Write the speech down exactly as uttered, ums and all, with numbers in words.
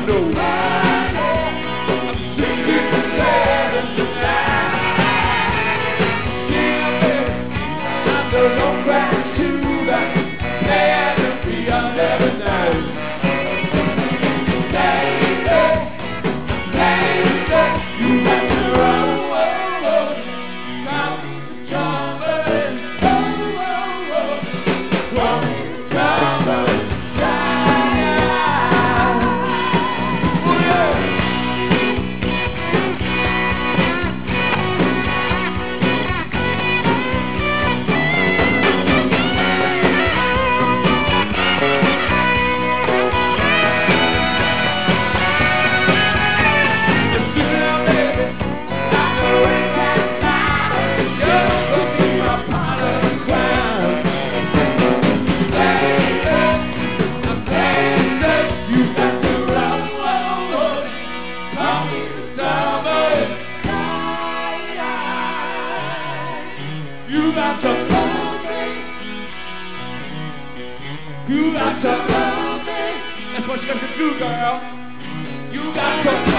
know I'm sick and sad and tonight. I'm the long grass shoe that play to be on every night. Baby, baby, you got to run, oh, oh. Come to trouble, oh, oh, oh. Come to trouble. You got to love me. You got to love me. That's what you got to do, girl. You got to